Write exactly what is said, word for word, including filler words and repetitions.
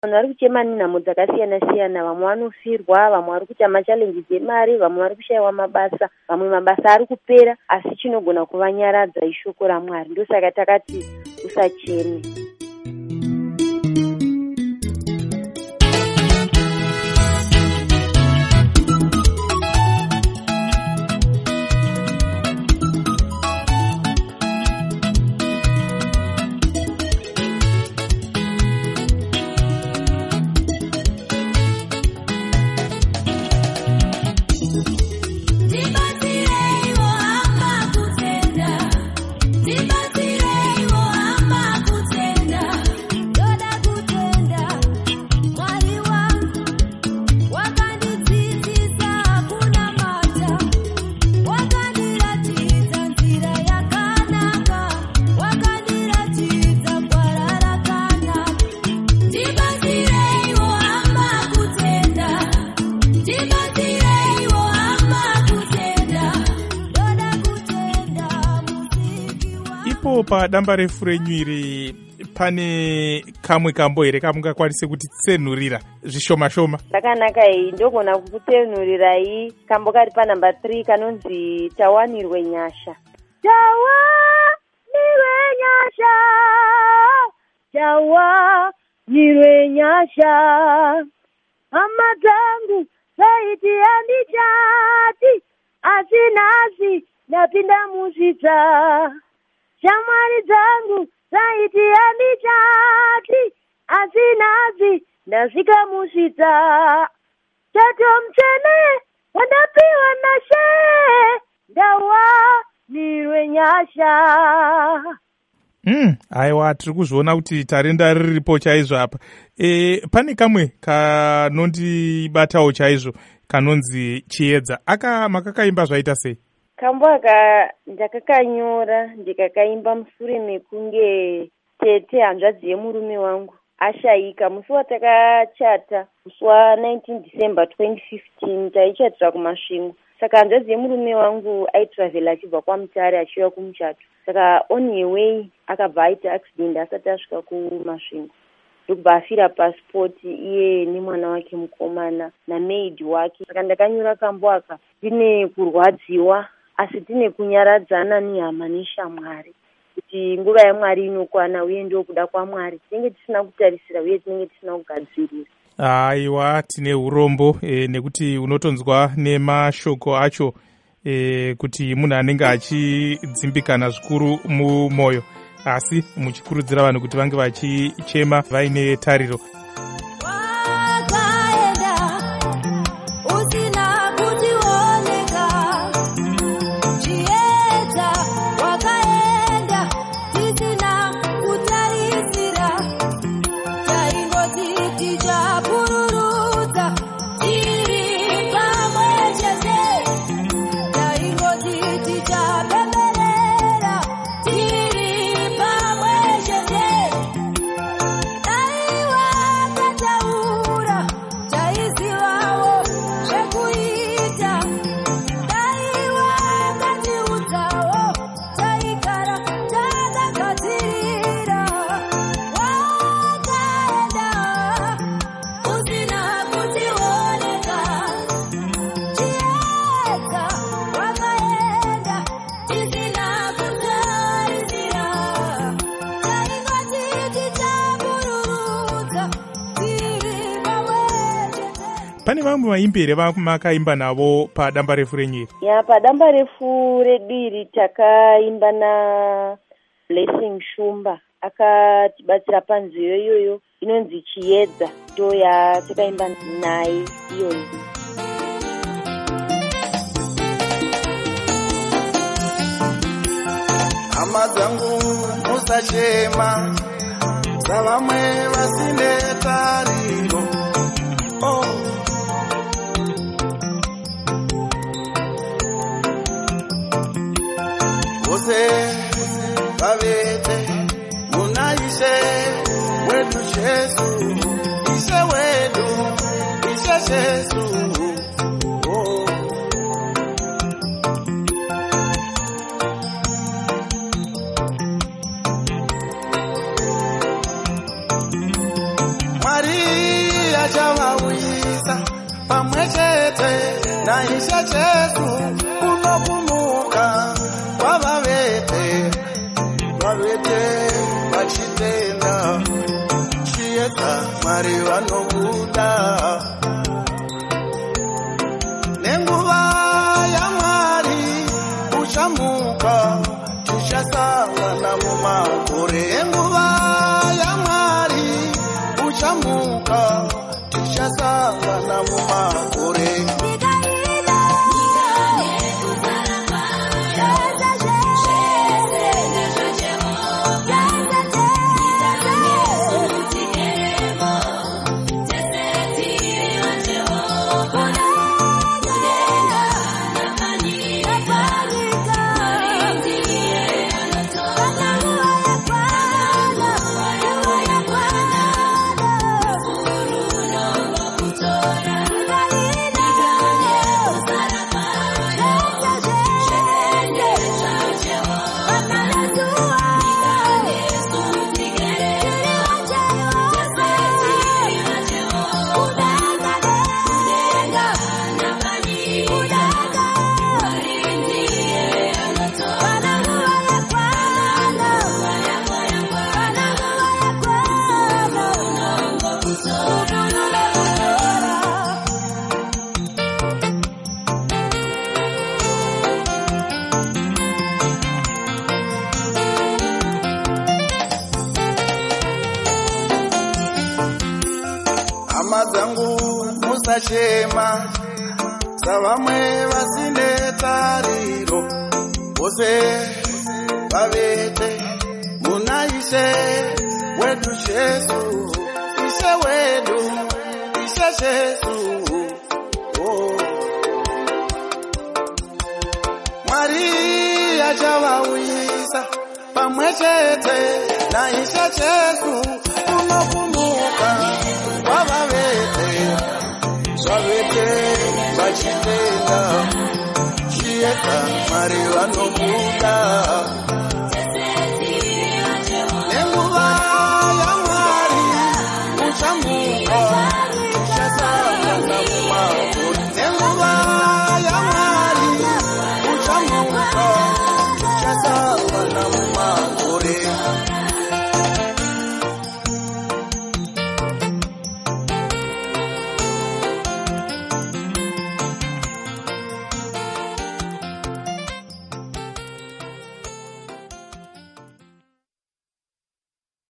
Vanhu vari kuchema nenhamo dzakasiyana siyana. Vamwe vanofirwa, vamwe vari kuita machallenji emari, vamwe vari kushayiwa mabasa, vamwe mabasa ari kupera, asi chinogona kuvanyaradza ishoko raMwari. Ndosaka takati usacheme. Padamba refu renyu iri pane kamwe kambo here kamungakwanise kuti tsenurira zvishoma shoma? Zvakanaka iyi, ndogona kukutsenurirai kambo kari panamba three kanonzi tawanirwe nyasha. Tawanirwe nyasha, tawanirwe nyasha, hama dzangu zaiti handichati, asi nhasi ndapinda muzvidza. Shamwari dzangu zaiti handichati, asi nhasi ndasvika musvitsa. Tato mtsvene wandapiwa naShe, ndawanirwe nyasha. Mm, aiwa, tiri kuzviona kuti tarenda riripo chaizvo apa. E, pane kamwe kanondibatawo chaizvo kanonzi chiedza. Aka makakaimba zvaita sei? Kambo aka ndakakanyora ndikakaimba mushure mekunge tete hanzvadzi yemurume wangu ashayika. Musi watakachata musi wa19 December twenty fifteen taichatira kumasvingo. Saka hanzvadzi yemurume wangu aitravela achibva kwaMutare achiuya kumuchato. Saka on her way akabva aita accident asati asvika kumasvingo. Ndokubva afira passport iye nemwana wake mukomana namaid wake. Saka ndakanyora kambo aka ndine kurwadziwa asi tine kunyaradzana nehama neshamwari, kuti nguva yaMwari inokwana uye ndio kuda kwaMwari. Tinenge tisina kutarisira uye tinenge tisina kugadzirira. Aiwa, tine urombo e, nekuti unotonzwa nemashoko acho e, kuti munhu anenge achidzimbikana zvikuru mumwoyo, asi muchikurudzira vanhu kuti vange vachichema vaine tariro. Pane vamwe vaimbi here vamakaimba navo padamba refu renyu? Ya, padamba refu redu iri takaimba na Blessing Shumba. Akatibatsira panziyo iyoyo inonzi Chiedza, ndo yatakaimba naye iyoyo. Hama dzangu musachema, savamwe vasine tariro. Oh. Vose vavete muna Ishe wedu Jesu, Ishe wedu, Ishe Jesu. Oh. Mwari pamwe chete naishe Jesu kunokumuka kwavavete vavete vachitenda chiedza Mwari vanobuda nenguva yaMwari uchamuka tichasangana mumakore nenguva yaMwari uchamuka tichasangana mumakore hama dzangu musachema savamwe vasine tariro vose vavete muna Ishe wedu Jesu Ishe wedu Ishe Jesu oh. Mwari achavawisa pamwe chete na Ishe Jesu kunokumuka kwavavete vavete vachitenda chiedza Mwari vanobuda